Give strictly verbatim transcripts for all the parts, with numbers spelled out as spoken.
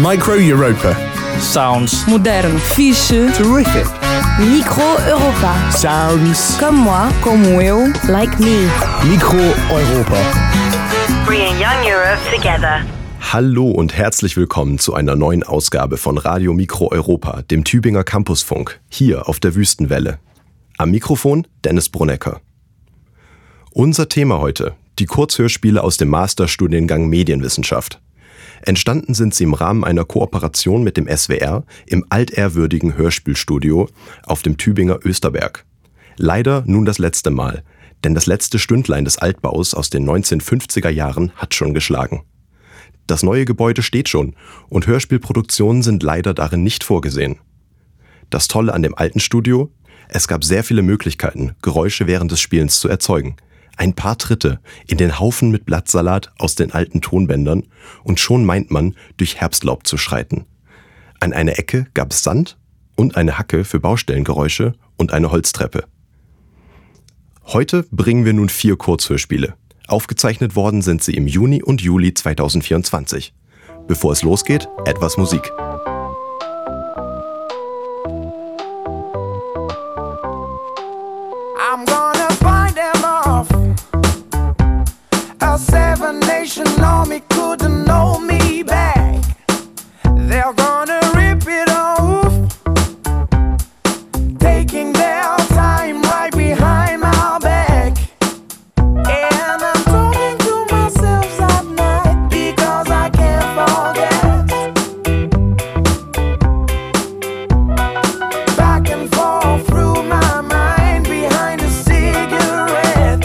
Micro Europa. Sounds. Modern. Fiche. Terrific. Micro Europa. Sounds. Comme moi. Como eu. Like me. Micro Europa. Bringing young Europe together. Hallo und herzlich willkommen zu einer neuen Ausgabe von Radio Mikro Europa, dem Tübinger Campusfunk, hier auf der Wüstenwelle. Am Mikrofon Dennis Brunecker. Unser Thema heute: die Kurzhörspiele aus dem Masterstudiengang Medienwissenschaft. Entstanden sind sie im Rahmen einer Kooperation mit dem S W R im altehrwürdigen Hörspielstudio auf dem Tübinger Österberg. Leider nun das letzte Mal, denn das letzte Stündlein des Altbaus aus den neunzehnhundertfünfziger Jahren hat schon geschlagen. Das neue Gebäude steht schon und Hörspielproduktionen sind leider darin nicht vorgesehen. Das Tolle an dem alten Studio: es gab sehr viele Möglichkeiten, Geräusche während des Spielens zu erzeugen. Ein paar Tritte in den Haufen mit Blattsalat aus den alten Tonbändern und schon meint man, durch Herbstlaub zu schreiten. An einer Ecke gab es Sand und eine Hacke für Baustellengeräusche und eine Holztreppe. Heute bringen wir nun vier Kurzhörspiele. Aufgezeichnet worden sind sie im Juni und Juli zweitausendvierundzwanzig. Bevor es losgeht, etwas Musik. I'm gonna find them off. A seven-nation army couldn't hold me back. They're gonna rip it off, taking their time right behind my back. And I'm talking to myself at night because I can't forget. Back and forth through my mind behind a cigarette.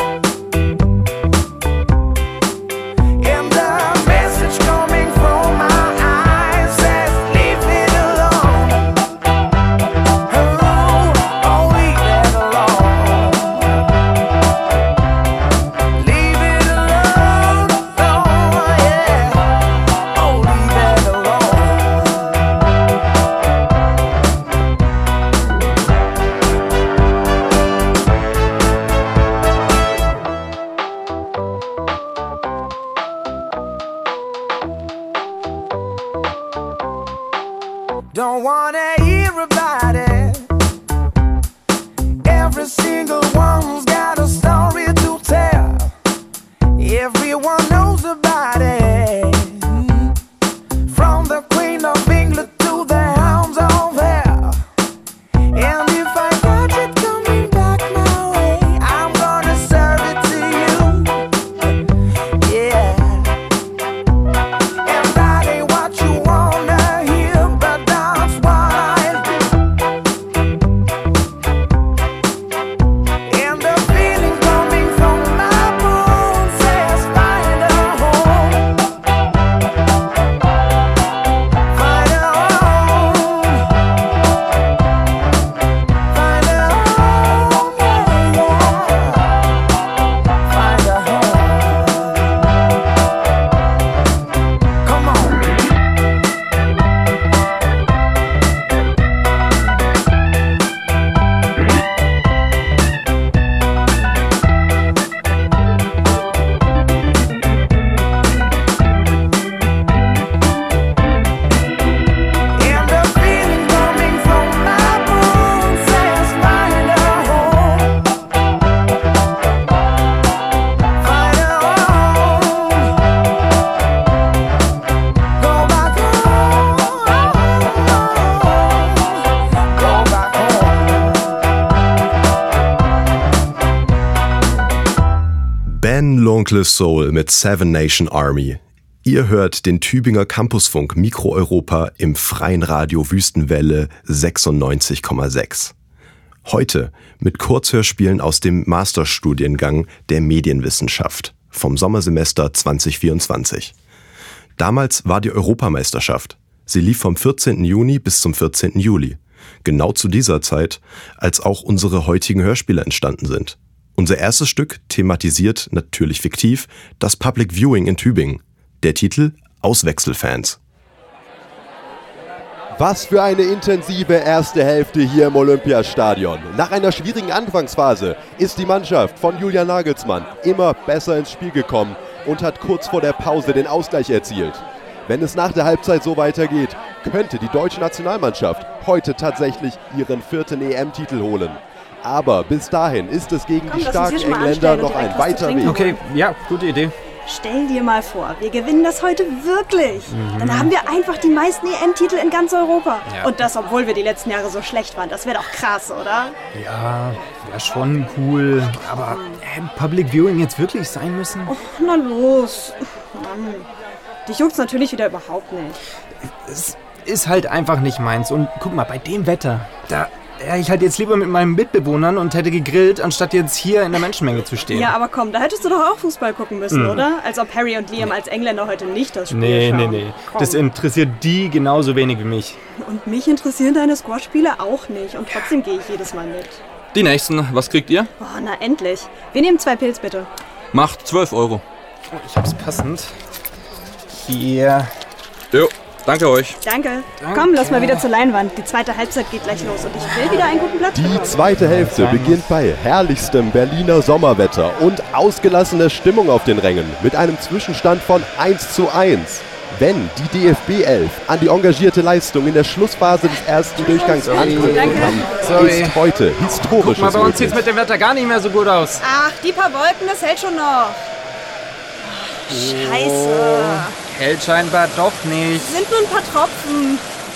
And the message coming from my eyes says, leave it alone. Oh, oh, leave it alone. Leave it alone. Oh, yeah. Oh, leave it alone. Don't wanna hear about it. Every single one's got a story to tell. Everyone knows about it. From the Queen of England to the Hounds of Hell. And if I catch it coming back my way, I'm gonna serve it to you. Yeah. And that ain't what you wanna hear, but that's what I'll do. And the feeling coming from my bones says, find a home. Find a home. Find a home, yeah, yeah. Find a home. Come on. And the feeling coming from my bones says, find a home. Find a home. Go back home. Go back home. Ben L'Oncle Soul mit Seven Nation Army. Ihr hört den Tübinger Campusfunk Mikro Europa im freien Radio Wüstenwelle sechsundneunzig Komma sechs. Heute mit Kurzhörspielen aus dem Masterstudiengang der Medienwissenschaft vom Sommersemester zweitausendvierundzwanzig. Damals war die Europameisterschaft. Sie lief vom vierzehnten Juni bis zum vierzehnten Juli. Genau zu dieser Zeit, als auch unsere heutigen Hörspiele entstanden sind. Unser erstes Stück thematisiert, natürlich fiktiv, das Public Viewing in Tübingen. Der Titel: Auswechselfans. Was für eine intensive erste Hälfte hier im Olympiastadion. Nach einer schwierigen Anfangsphase ist die Mannschaft von Julian Nagelsmann immer besser ins Spiel gekommen und hat kurz vor der Pause den Ausgleich erzielt. Wenn es nach der Halbzeit so weitergeht, könnte die deutsche Nationalmannschaft heute tatsächlich ihren vierten E M-Titel holen. Aber bis dahin ist es gegen Komm, die lass uns hier starken schon mal Engländer anstellen und noch ein direkt was zu weiter trinken Weg. Okay, ja, gute Idee. Stell dir mal vor, wir gewinnen das heute wirklich. Mhm. Dann haben wir einfach die meisten E M-Titel in ganz Europa. Ja. Und das, obwohl wir die letzten Jahre so schlecht waren. Das wäre doch krass, oder? Ja, wäre schon cool. Aber äh, Public Viewing jetzt wirklich sein müssen? Oh, na los. Mann. Dich juckt's natürlich wieder überhaupt nicht. Es ist halt einfach nicht meins. Und guck mal, bei dem Wetter, da wäre ich halt jetzt lieber mit meinen Mitbewohnern und hätte gegrillt, anstatt jetzt hier in der Menschenmenge zu stehen. Ja, aber komm, da hättest du doch auch Fußball gucken müssen, Mhm. oder? Als ob Harry und Liam als Engländer heute nicht das Spiel Nee, schauen. nee, nee. Komm. Das interessiert die genauso wenig wie mich. Und mich interessieren deine Squash-Spiele auch nicht. Und trotzdem gehe ich jedes Mal mit. Die nächsten, was kriegt ihr? Oh, na endlich. Wir nehmen zwei Pilz, bitte. Macht zwölf Euro. Ich hab's passend. Hier. Jo, danke euch. Danke. Danke. Komm, lass mal wieder zur Leinwand. Die zweite Halbzeit geht gleich los und ich will wieder einen guten Platz Die bekommen. zweite Hälfte beginnt bei herrlichstem Berliner Sommerwetter und ausgelassener Stimmung auf den Rängen mit einem Zwischenstand von eins zu eins. Wenn die D F B elf an die engagierte Leistung in der Schlussphase des ersten Durchgangs anknüpfen kann, Sorry. ist heute Guck Historisches mal, bei uns sieht's möglich. mit dem Wetter gar nicht mehr so gut aus. Ach, die paar Wolken, das hält schon noch. Scheiße. Hält scheinbar doch nicht. Sind nur ein paar Tropfen.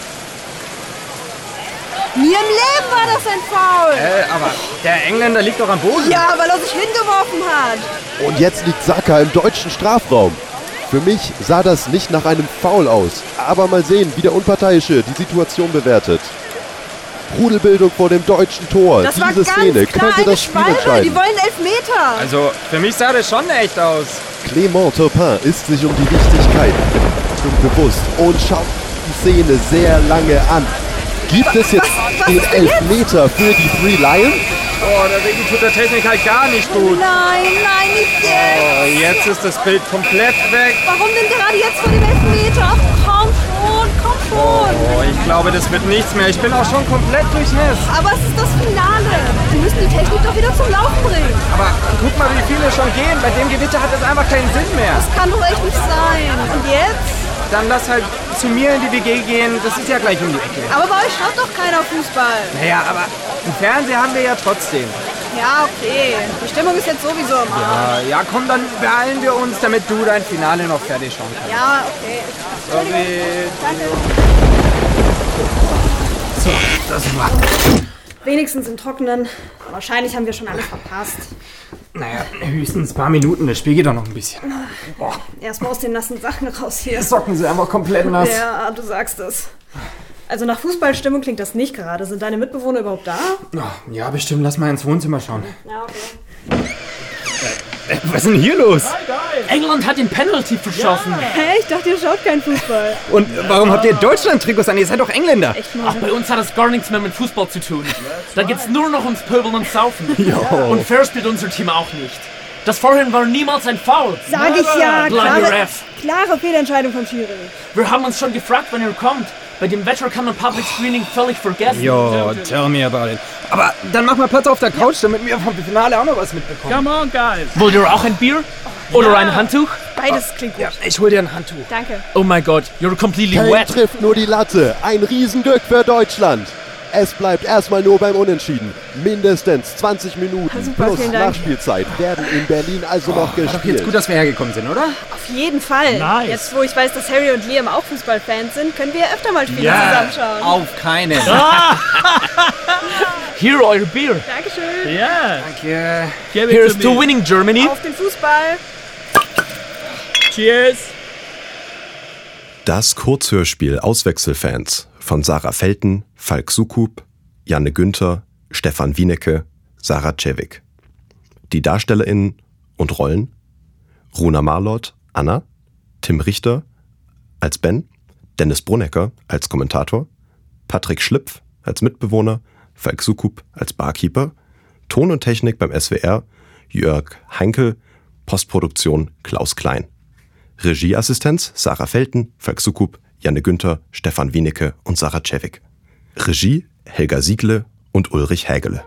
Nie im Leben war das ein Foul. Äh, aber der Engländer liegt doch am Boden. Ja, weil er sich hingeworfen hat. Und jetzt liegt Saka im deutschen Strafraum. Für mich sah das nicht nach einem Foul aus. Aber mal sehen, wie der Unparteiische die Situation bewertet. Rudelbildung vor dem deutschen Tor. Das war Diese ganz Szene klar könnte eine das Spiel Schwalbe. Die entscheiden. wollen Elfmeter. Also, für mich sah das schon echt aus. Clément Turpin ist sich um die Wichtigkeit bewusst und schaut die Szene sehr lange an. Gibt es jetzt was den ist denn jetzt? Elfmeter für die Three Lions? Oh, der Regen tut der Technik halt gar nicht gut. Nein, nein, nicht jetzt. Oh, jetzt ist das Bild komplett weg. Warum denn gerade jetzt vor dem Elfmeter? Ach, komm schon, komm schon. Oh, ich glaube, das wird nichts mehr. Ich bin auch schon komplett durchnässt. Aber es ist das Finale. Wir müssen die Technik doch wieder zum Laufen bringen. Aber guck mal, wie viele schon gehen. Bei dem Gewitter hat das einfach keinen Sinn mehr. Das kann doch echt nicht sein. Und jetzt? Dann lass halt zu mir in die W G gehen. Das ist ja gleich um die Ecke. Aber bei euch schaut doch keiner Fußball. Naja, aber im Fernsehen haben wir ja trotzdem. Ja, okay. Die Stimmung ist jetzt sowieso im Arsch. Äh, ja, komm, dann beeilen wir uns, damit du dein Finale noch fertig schauen kannst. Ja, okay. Sorry. Danke. So, das war... Wenigstens im Trockenen. Wahrscheinlich haben wir schon alles verpasst. Naja, höchstens ein paar Minuten. Das Spiel geht doch noch ein bisschen. Boah, Erstmal aus den nassen Sachen raus hier. Socken sind einfach komplett nass. Ja, du sagst es. Also nach Fußballstimmung klingt das nicht gerade. Sind deine Mitbewohner überhaupt da? Oh, ja, bestimmt. Lass mal ins Wohnzimmer schauen. Ja, okay. Äh, was ist denn hier los? England hat den Penalty verschossen. Hä? Ich dachte, ihr schaut keinen Fußball. Und warum habt ihr Deutschland-Trikots an? Ihr seid doch Engländer. Echt Ach, mal. bei uns hat das gar nichts mehr mit Fußball zu tun. Da geht's nur noch ums Pöbeln und Saufen. Und fair spielt unser Team auch nicht. Das vorhin war niemals ein Foul. Sag ich ja. Bloody Klare, Ref. klare Fehlentscheidung vom Schiri. Wir haben uns schon gefragt, wann ihr kommt. Bei dem Wetter kann man Public Screening völlig vergessen. Jo, tell me about it. Aber dann mach mal Platz auf der Couch, damit wir vom Finale auch noch was mitbekommen. Come on, guys. Wollt ihr auch ein Bier? Oder ein Handtuch? Beides klingt gut. Ja, ich hol dir ein Handtuch. Danke. Oh my God, you're completely Kane wet. trifft nur die Latte. Ein Riesenglück für Deutschland. Es bleibt erstmal nur beim Unentschieden. Mindestens zwanzig Minuten Super, plus vielen Dank. Nachspielzeit werden in Berlin also noch War doch gespielt. jetzt gut, dass wir hergekommen sind, oder? Auf jeden Fall. Nice. Jetzt, wo ich weiß, dass Harry und Liam auch Fußballfans sind, können wir öfter mal Spiele zusammenschauen. Auf keinen. Here, euer Bier. Dankeschön. Yeah. Danke. Here's to winning Germany. Auf den Fußball. Cheers. Das Kurzhörspiel Auswechselfans von Sarah Felten, Falk Sukup, Janne Günther, Stefan Wienecke, Sarah Cevik. Die DarstellerInnen und Rollen: Runa Marlott, Anna, Tim Richter als Ben, Dennis Brunnecker als Kommentator, Patrick Schlipf als Mitbewohner, Falk Sukup als Barkeeper, Ton und Technik beim S W R, Jörg Heinkel, Postproduktion Klaus Klein. Regieassistenz Sarah Felten, Falk Sukup, Janne Günther, Stefan Wienecke und Sarah Cevik. Regie Helga Siegle und Ulrich Hägele.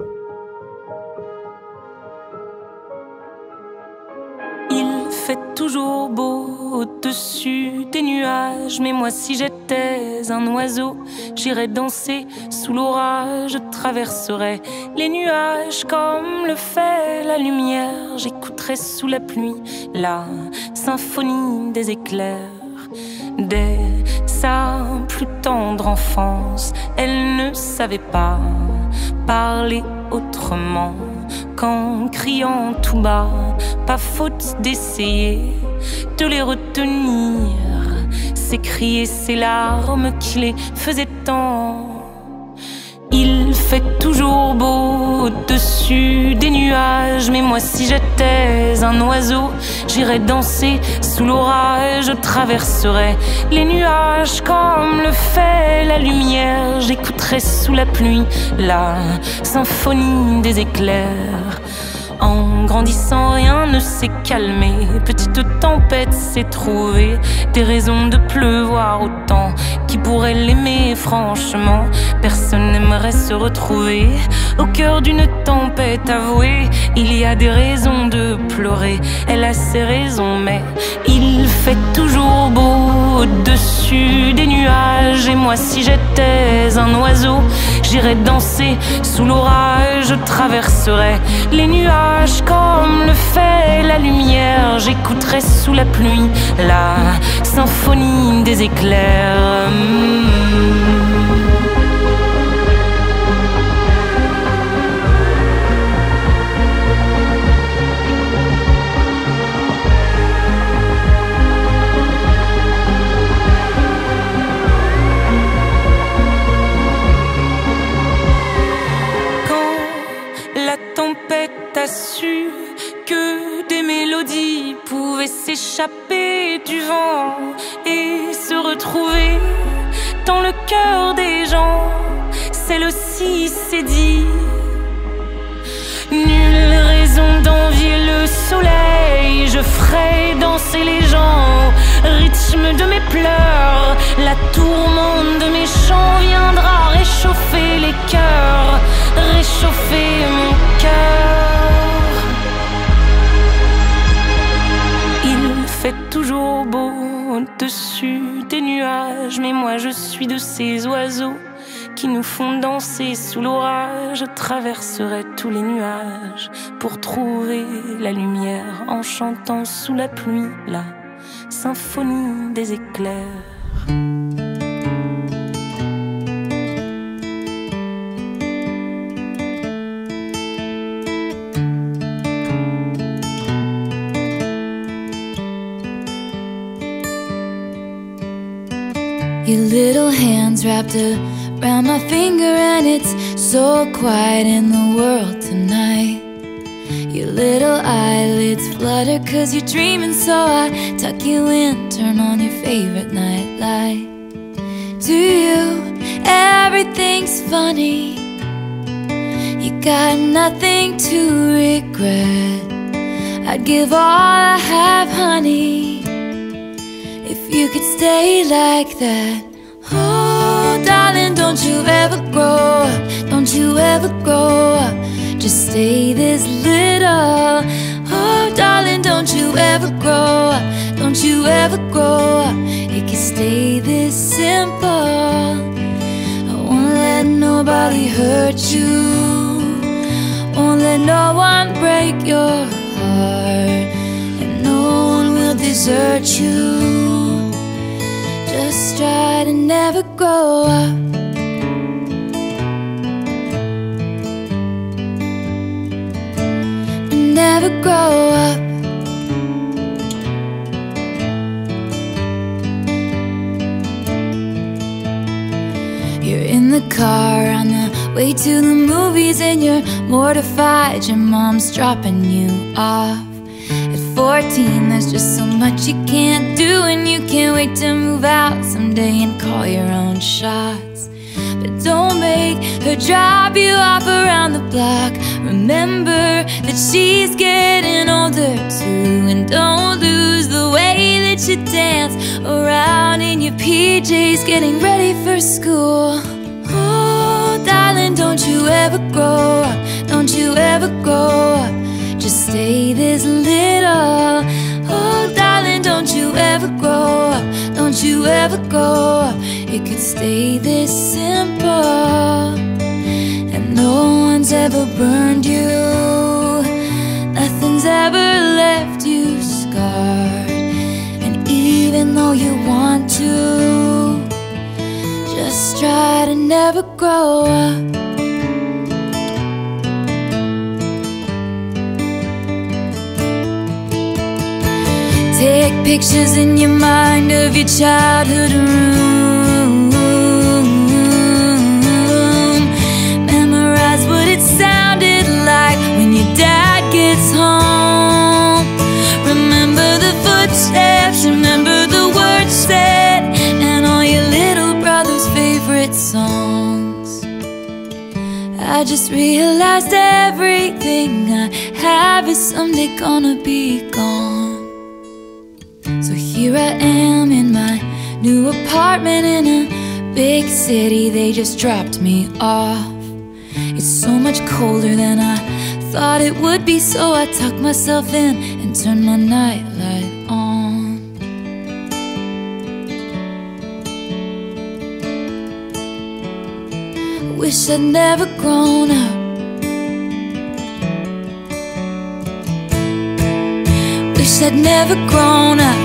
Il fait toujours beau au-dessus des nuages. Mais moi si j'étais un oiseau, j'irais danser sous l'orage. Je traverserais les nuages comme le fait la lumière. J'écouterais sous la pluie la symphonie des éclairs. Dès sa plus tendre enfance, elle ne savait pas parler autrement qu'en criant tout bas. Pas faute d'essayer de les retenir, ces cris et ces larmes qui les faisaient tant. Il fait toujours beau au-dessus des nuages. Mais moi si j'étais un oiseau, j'irais danser sous l'orage. Je traverserais les nuages comme le fait la lumière. J'écouterais sous la pluie la symphonie des éclairs. En grandissant, rien ne s'est calmé. Petite tempête s'est trouvée des raisons de pleuvoir autant. Qui pourrait l'aimer franchement? Personne n'aimerait se retrouver au cœur d'une tempête avouée. Il y a des raisons de pleurer, elle a ses raisons, mais il fait toujours beau au-dessus des nuages. Et moi si j'étais un oiseau, j'irais danser sous l'orage. Je traverserais les nuages comme le fait la lumière. J'écouterais sous la pluie la symphonie des éclairs. T'as su que des mélodies pouvaient s'échapper du vent et se retrouver dans le cœur des gens. Celle-ci s'est dit: nulle raison d'envier le soleil. Je ferai danser les gens au rythme de mes pleurs. La tourmente de mes chants viendra réchauffer les cœurs, réchauffer mon cœur. Il fait toujours beau au-dessus des nuages. Mais moi je suis de ces oiseaux qui nous font danser sous l'orage. Je traverserai tous les nuages pour trouver la lumière en chantant sous la pluie la symphonie des éclairs. Your little hands wrapped around my finger, and it's so quiet in the world tonight. Your little eyelids flutter 'cause you're dreaming, so I tuck you in, turn on your favorite nightlight. To you, everything's funny. You got nothing to regret. I'd give all I have, honey, if you could stay like that. Oh, darling, don't you ever grow up. Don't you ever grow up. Just stay this little. Oh, darling, don't you ever grow up. Don't you ever grow up. It can stay this simple. I won't let nobody hurt you. Won't let no one break your heart. And no one will desert you. Just try to never grow up. Never grow up. You're in the car on the way to the movies, and you're mortified your mom's dropping you off. At fourteen, there's just so much you can't do, and you can't wait to move out someday and call your own shots. But don't make her drop you off around the block. Remember that she's getting older too, and don't lose the way that you dance around in your P Js getting ready for school. Oh, darling, don't you ever grow up. Don't you ever grow up. Just stay this little. Oh, darling, don't you ever don't you ever grow up. It could stay this simple. And no one's ever burned you. Nothing's ever left you scarred. And even though you want to, just try to never grow up. Take pictures in your mind of your childhood room. Memorize what it sounded like when your dad gets home. Remember the footsteps, remember the words said, and all your little brother's favorite songs. I just realized everything I have is someday gonna be gone. So here I am in my new apartment in a big city. They just dropped me off. It's so much colder than I thought it would be, so I tucked myself in and turned my nightlight on. Wish I'd never grown up. Wish I'd never grown up.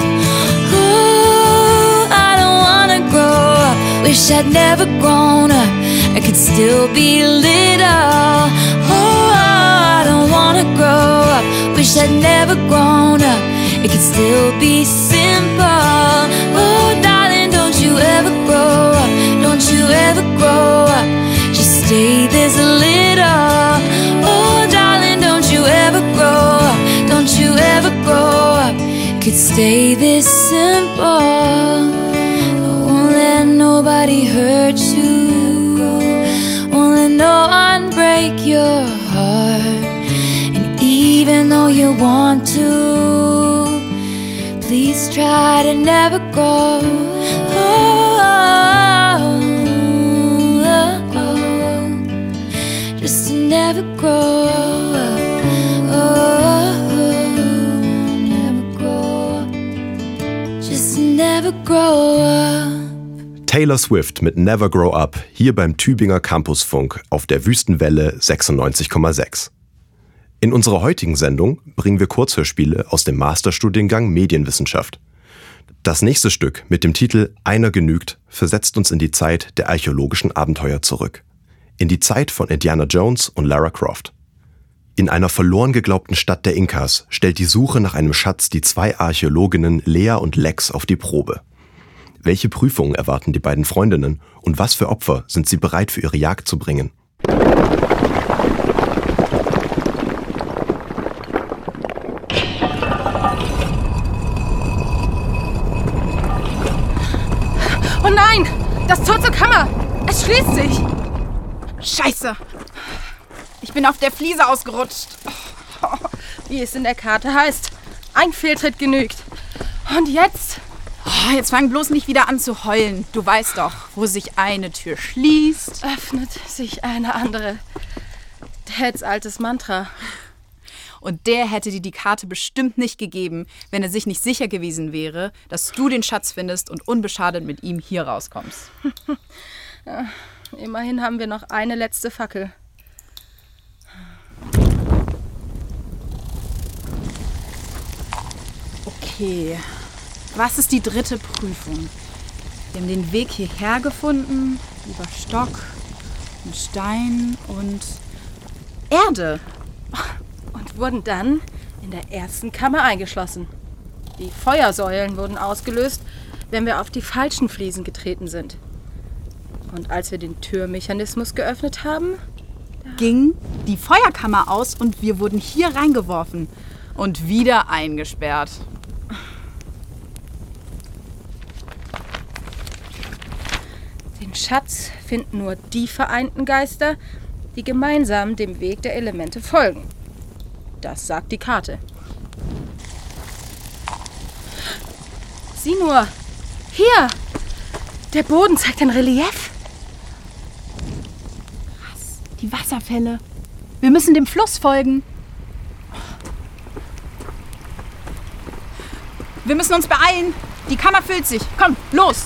Oh, I don't wanna grow up. Wish I'd never grown up. I could still be little. Oh, I don't wanna grow up. Wish I'd never grown up. It could still be simple. Oh, darling, don't you ever grow up. Don't you ever grow up. Just stay this little. Oh, darling, don't you ever grow up. Don't you ever grow up. Could stay this simple. Won't let nobody hurt you. Won't let no one break your heart. And even though you want to, please try to never grow. Oh, oh, oh, oh. Just to never grow up. Oh, never grow up. Taylor Swift mit Never Grow Up hier beim Tübinger Campusfunk auf der Wüstenwelle sechsundneunzig Komma sechs. In unserer heutigen Sendung bringen wir Kurzhörspiele aus dem Masterstudiengang Medienwissenschaft. Das nächste Stück mit dem Titel Einer genügt versetzt uns in die Zeit der archäologischen Abenteuer zurück. In die Zeit von Indiana Jones und Lara Croft. In einer verloren geglaubten Stadt der Inkas stellt die Suche nach einem Schatz die zwei Archäologinnen Lea und Lex auf die Probe. Welche Prüfungen erwarten die beiden Freundinnen und was für Opfer sind sie bereit für ihre Jagd zu bringen? Oh nein! Das Tor zur Kammer! Es schließt sich! Scheiße! Ich bin auf der Fliese ausgerutscht. Oh, wie es in der Karte heißt. Ein Fehltritt genügt. Und jetzt? Oh, jetzt fang bloß nicht wieder an zu heulen. Du weißt doch, wo sich eine Tür schließt, öffnet sich eine andere. Dads altes Mantra. Und der hätte dir die Karte bestimmt nicht gegeben, wenn er sich nicht sicher gewesen wäre, dass du den Schatz findest und unbeschadet mit ihm hier rauskommst. Ja, immerhin haben wir noch eine letzte Fackel. Okay, was ist die dritte Prüfung? Wir haben den Weg hierher gefunden, über Stock und Stein und Erde. Und wurden dann in der ersten Kammer eingeschlossen. Die Feuersäulen wurden ausgelöst, wenn wir auf die falschen Fliesen getreten sind. Und als wir den Türmechanismus geöffnet haben, ging die Feuerkammer aus und wir wurden hier reingeworfen und wieder eingesperrt. Den Schatz finden nur die vereinten Geister, die gemeinsam dem Weg der Elemente folgen. Das sagt die Karte. Sieh nur, hier, der Boden zeigt ein Relief. Krass, die Wasserfälle. Wir müssen dem Fluss folgen. Wir müssen uns beeilen. Die Kammer füllt sich. Komm, los!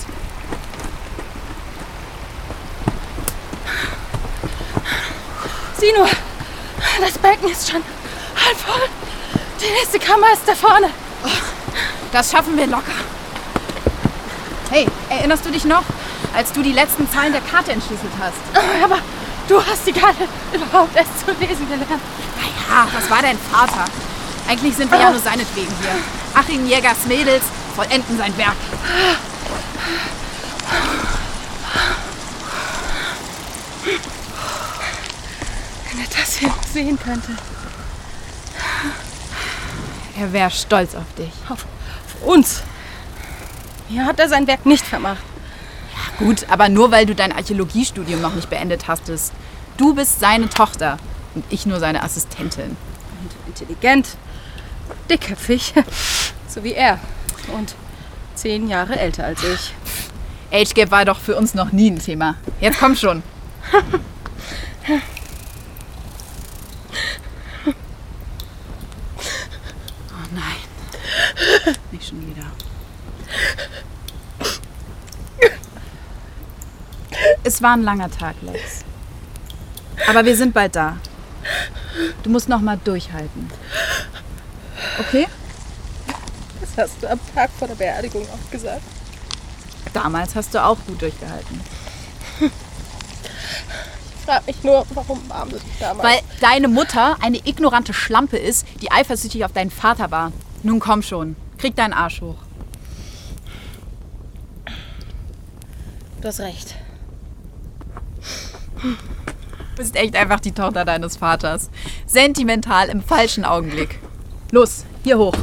Sieh nur, das Becken ist schon halb voll. Die nächste Kammer ist da vorne. Das schaffen wir locker. Hey, erinnerst du dich noch, als du die letzten Zeilen der Karte entschlüsselt hast? Aber du hast die Karte überhaupt erst zu lesen gelernt. Naja, das war dein Vater. Eigentlich sind wir ja nur seinetwegen hier. Achim Jägers Mädels vollenden sein Werk. Wenn er das hier sehen könnte. Er wäre stolz auf dich. Auf, auf uns. Hier hat er sein Werk nicht vermacht. Ja, gut, aber nur weil du dein Archäologiestudium noch nicht beendet hastest. Du bist seine Tochter und ich nur seine Assistentin. Und intelligent, dickköpfig, so wie er. Und zehn Jahre älter als ich. Age-Gap war doch für uns noch nie ein Thema. Jetzt komm schon. Oh nein. Nicht schon wieder. Es war ein langer Tag, Lex. Aber wir sind bald da. Du musst noch mal durchhalten. Okay? Das hast du am Tag vor der Beerdigung auch gesagt. Damals hast du auch gut durchgehalten. Ich frage mich nur, warum warm du dich damals... Weil deine Mutter eine ignorante Schlampe ist, die eifersüchtig auf deinen Vater war. Nun komm schon, krieg deinen Arsch hoch. Du hast recht. Du bist echt einfach die Tochter deines Vaters. Sentimental im falschen Augenblick. Los, hier hoch.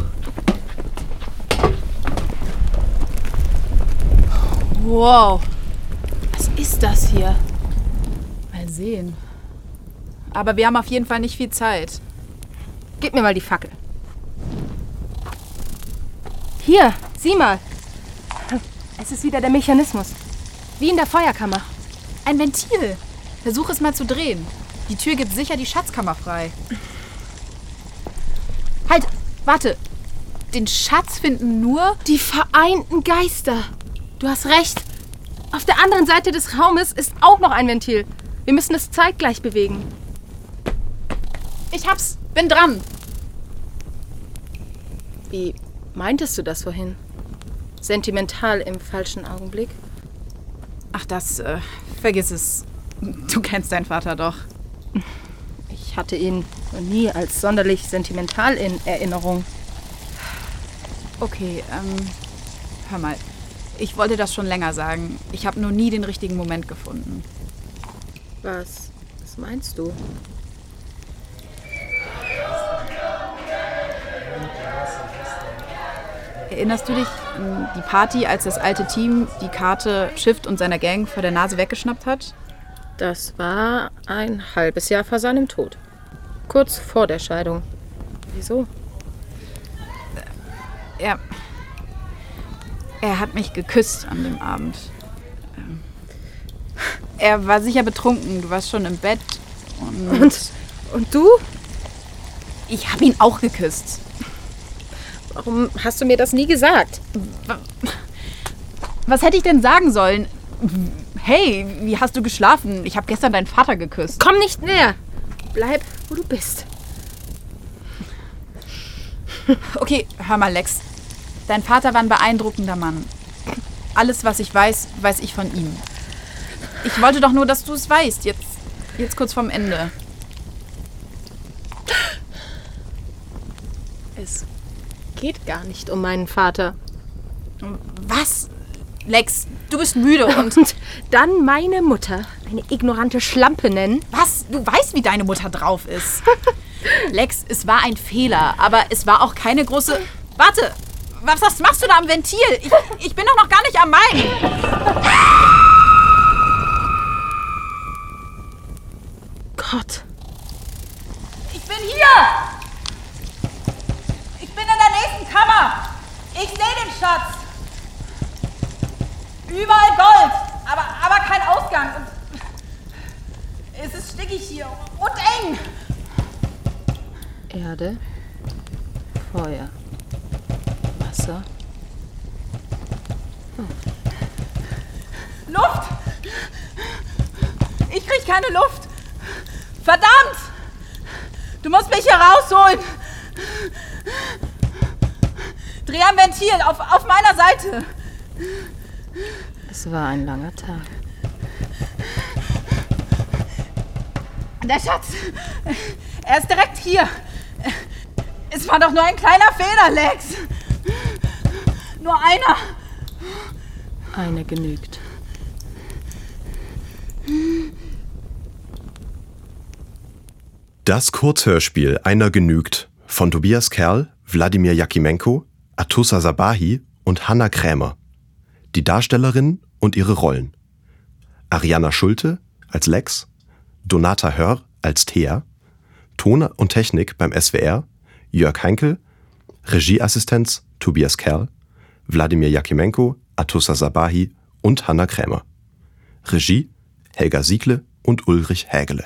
Wow, was ist das hier? Mal sehen. Aber wir haben auf jeden Fall nicht viel Zeit. Gib mir mal die Fackel. Hier, sieh mal. Es ist wieder der Mechanismus. Wie in der Feuerkammer. Ein Ventil. Versuch es mal zu drehen. Die Tür gibt sicher die Schatzkammer frei. Halt, warte. Den Schatz finden nur... Die vereinten Geister. Du hast recht. Auf der anderen Seite des Raumes ist auch noch ein Ventil. Wir müssen es zeitgleich bewegen. Ich hab's. Bin dran. Wie meintest du das vorhin? Sentimental im falschen Augenblick? Ach, das, äh, vergiss es. Du kennst deinen Vater doch. Ich hatte ihn noch nie als sonderlich sentimental in Erinnerung. Okay, ähm, hör mal. Ich wollte das schon länger sagen. Ich habe nur nie den richtigen Moment gefunden. Was, was meinst du? Erinnerst du dich an die Party, als das alte Team die Karte Shift und seiner Gang vor der Nase weggeschnappt hat? Das war ein halbes Jahr vor seinem Tod. Kurz vor der Scheidung. Wieso? Er... Er hat mich geküsst an dem Abend. Er war sicher betrunken. Du warst schon im Bett. Und, und, und du? Ich habe ihn auch geküsst. Warum hast du mir das nie gesagt? Was hätte ich denn sagen sollen? Hey, wie hast du geschlafen? Ich habe gestern deinen Vater geküsst. Komm nicht näher. Bleib, wo du bist. Okay, hör mal, Lex. Dein Vater war ein beeindruckender Mann. Alles, was ich weiß, weiß ich von ihm. Ich wollte doch nur, dass du es weißt. Jetzt, jetzt kurz vorm Ende. Es geht gar nicht um meinen Vater. Was? Lex, du bist müde und... Und dann meine Mutter eine ignorante Schlampe nennen? Was? Du weißt, wie deine Mutter drauf ist. Lex, es war ein Fehler, aber es war auch keine große... Warte! Was, was machst du da am Ventil? Ich, ich bin doch noch gar nicht am Main. Gott. Ich bin hier! Ich bin in der nächsten Kammer. Ich sehe den Schatz. Überall Gold, aber, aber kein Ausgang. Und es ist stickig hier und eng. Erde, Feuer, Wasser, Luft! Ich krieg keine Luft! Verdammt! Du musst mich hier rausholen! Dreh am Ventil, auf, auf meiner Seite! Es war ein langer Tag. Der Schatz! Er ist direkt hier! Es war doch nur ein kleiner Fehler, Lex! Nur einer! Eine genügt. Das Kurzhörspiel Einer genügt von Tobias Kerl, Wladimir Jakimenko, Atussa Sabahi und Hanna Krämer. Die Darstellerinnen und ihre Rollen: Ariana Schulte als Lex, Donata Hör als Thea, Ton und Technik beim S W R Jörg Heinkel, Regieassistenz Tobias Kerl, Wladimir Jakimenko, Atussa Sabahi und Hanna Krämer. Regie Helga Siegle und Ulrich Hägele.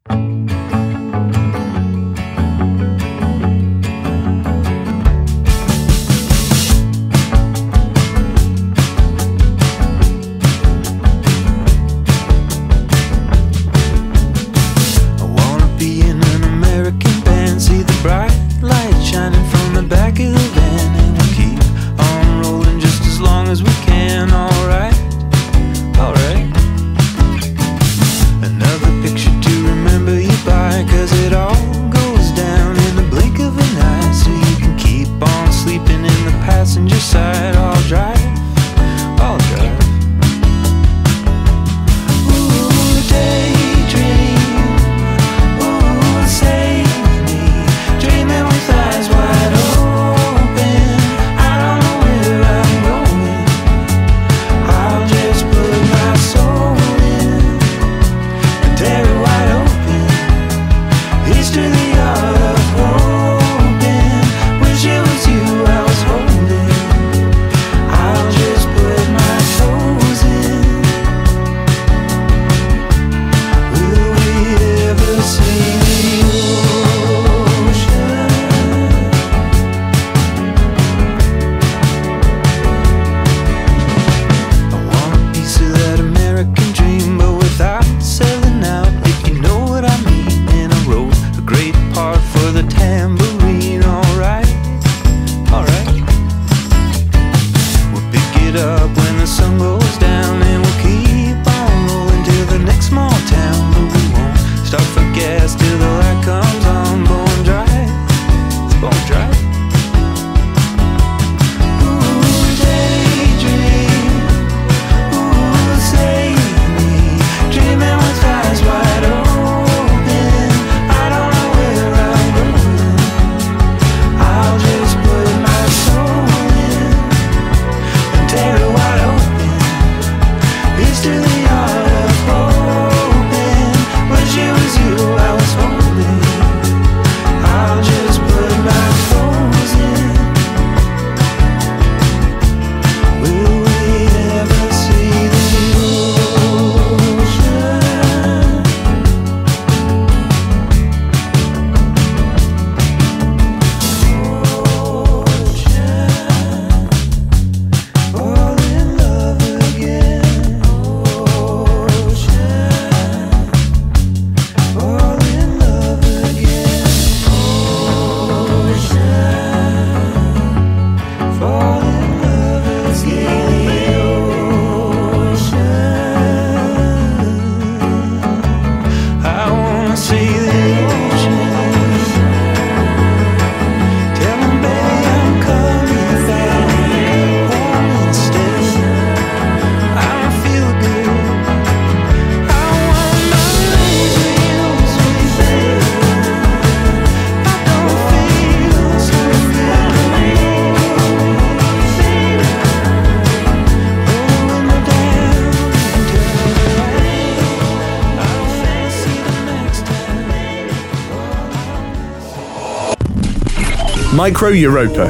Micro Europa.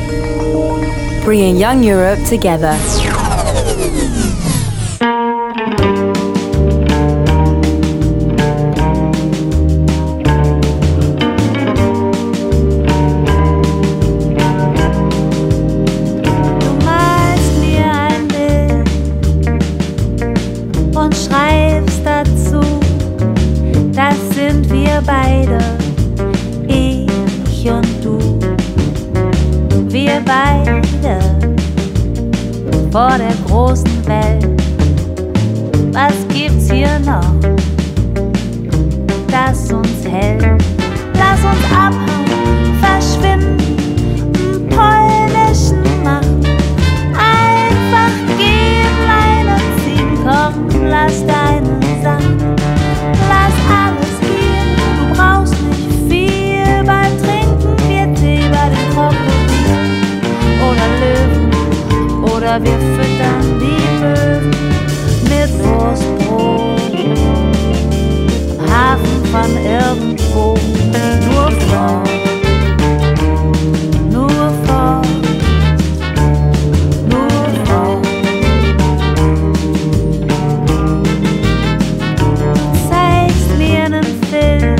Bringing young Europe together. Du malst mir ein Bild vor der großen Welt. Was gibt's hier noch, das uns hält? Lass uns abhauen, verschwinden, polnischen machen. Einfach gehen, Leine ziehen, komm, lass deine Sachen. Lass alles gehen, du brauchst nicht viel. Beim Trinken wird Tee bei den Krokodilen oder Löwen. Oder wir füttern die Möwen mit Wurstbrot. Im Hafen von irgendwo, nur fort, nur fort, nur fort. Du zeigst mir einen Film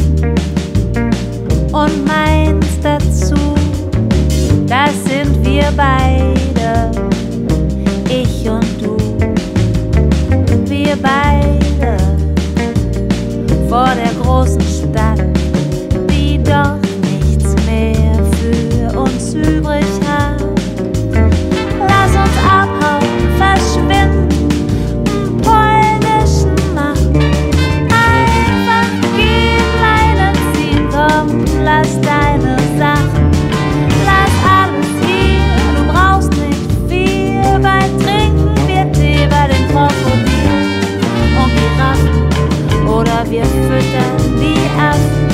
und meinst dazu, das sind wir beide, ich und du, wir beide vor der großen Stadt, die doch nichts mehr für uns übrig hat. Lass uns abhauen, verschwinden, einen polnischen machen. Einfach gehen, Leine ziehen, komm, lass deine Sachen. Lass alles hier, du brauchst nicht viel. Beim Trinken wird Tee bei den Krokodilen und Giraffen. Oder wir füttern die Affen.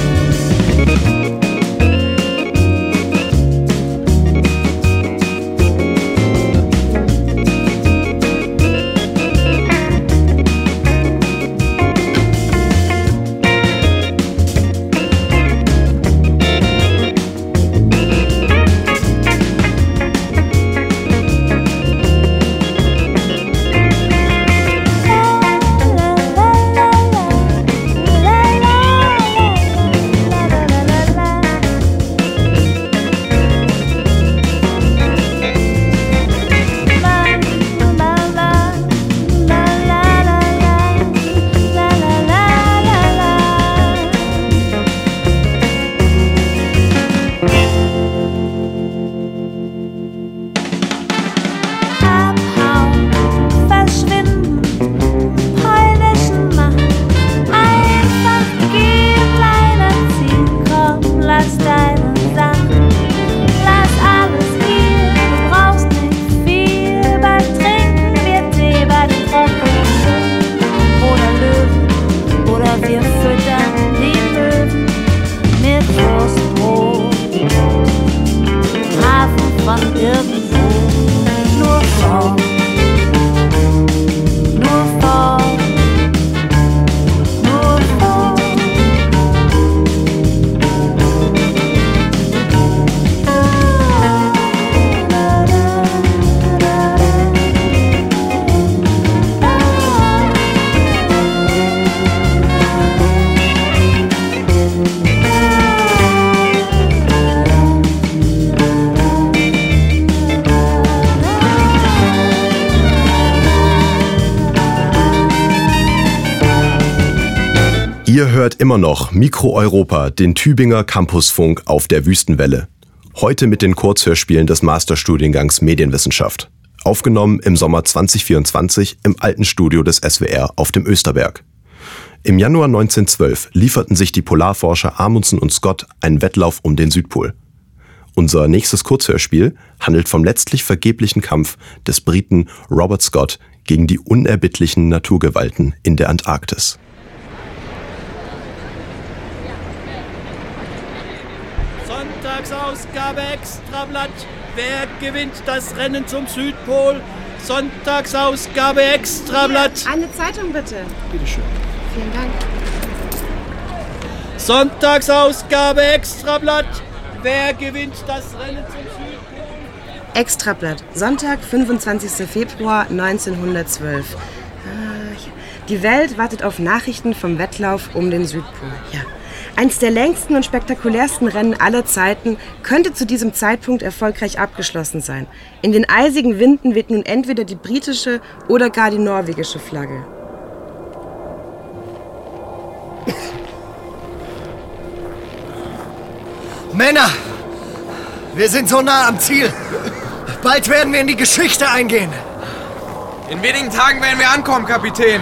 Ihr hört immer noch Mikro Europa, den Tübinger Campusfunk auf der Wüstenwelle. Heute mit den Kurzhörspielen des Masterstudiengangs Medienwissenschaft. Aufgenommen im Sommer zwanzig vierundzwanzig im alten Studio des S W R auf dem Österberg. Im Januar neunzehnhundertzwölf lieferten sich die Polarforscher Amundsen und Scott einen Wettlauf um den Südpol. Unser nächstes Kurzhörspiel handelt vom letztlich vergeblichen Kampf des Briten Robert Scott gegen die unerbittlichen Naturgewalten in der Antarktis. Sonntagsausgabe Extrablatt. Wer gewinnt das Rennen zum Südpol? Sonntagsausgabe Extrablatt. Hier, eine Zeitung bitte. Bitte schön. Vielen Dank. Sonntagsausgabe Extrablatt. Wer gewinnt das Rennen zum Südpol? Extrablatt, Sonntag, fünfundzwanzigster Februar neunzehnhundertzwölf. Ah, ja. Die Welt wartet auf Nachrichten vom Wettlauf um den Südpol. Ja. Eins der längsten und spektakulärsten Rennen aller Zeiten könnte zu diesem Zeitpunkt erfolgreich abgeschlossen sein. In den eisigen Winden weht nun entweder die britische oder gar die norwegische Flagge. Männer, wir sind so nah am Ziel. Bald werden wir in die Geschichte eingehen. In wenigen Tagen werden wir ankommen, Kapitän.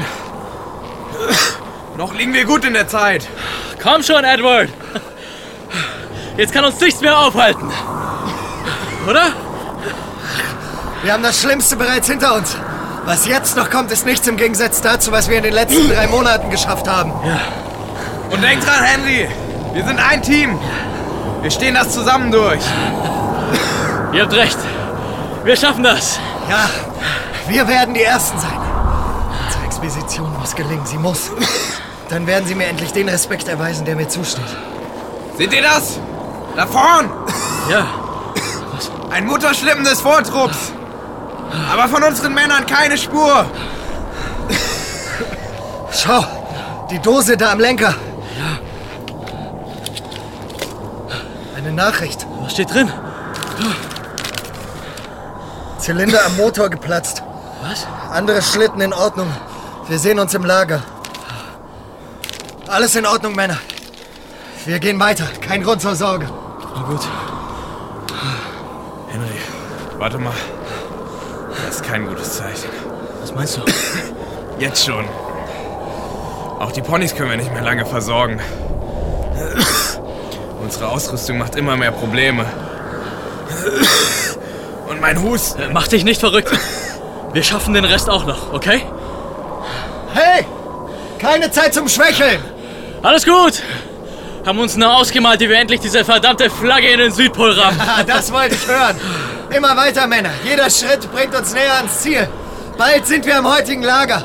Noch liegen wir gut in der Zeit. Komm schon, Edward. Jetzt kann uns nichts mehr aufhalten. Oder? Wir haben das Schlimmste bereits hinter uns. Was jetzt noch kommt, ist nichts im Gegensatz dazu, was wir in den letzten drei Monaten geschafft haben. Ja. Und denk dran, Henry. Wir sind ein Team. Wir stehen das zusammen durch. Ihr habt recht. Wir schaffen das. Ja, wir werden die Ersten sein. Unsere Expedition muss gelingen. Sie muss. Dann werden sie mir endlich den Respekt erweisen, der mir zusteht. Seht ihr das? Da vorn! Ja. Was? Ein Mutterschlippen des Vortrupps. Aber von unseren Männern keine Spur. Schau, die Dose da am Lenker. Ja. Eine Nachricht. Was steht drin? Zylinder am Motor geplatzt. Was? Andere Schlitten in Ordnung. Wir sehen uns im Lager. Alles in Ordnung, Männer. Wir gehen weiter. Kein Grund zur Sorge. Na gut. Henry, warte mal. Das ist kein gutes Zeichen. Was meinst du? Jetzt schon. Auch die Ponys können wir nicht mehr lange versorgen. Unsere Ausrüstung macht immer mehr Probleme. Und mein Husten. Mach dich nicht verrückt. Wir schaffen den Rest auch noch, okay? Hey! Keine Zeit zum Schwächeln! Alles gut! Haben uns nur ausgemalt, wie wir endlich diese verdammte Flagge in den Südpol rammen. Das wollte ich hören. Immer weiter, Männer. Jeder Schritt bringt uns näher ans Ziel. Bald sind wir im heutigen Lager.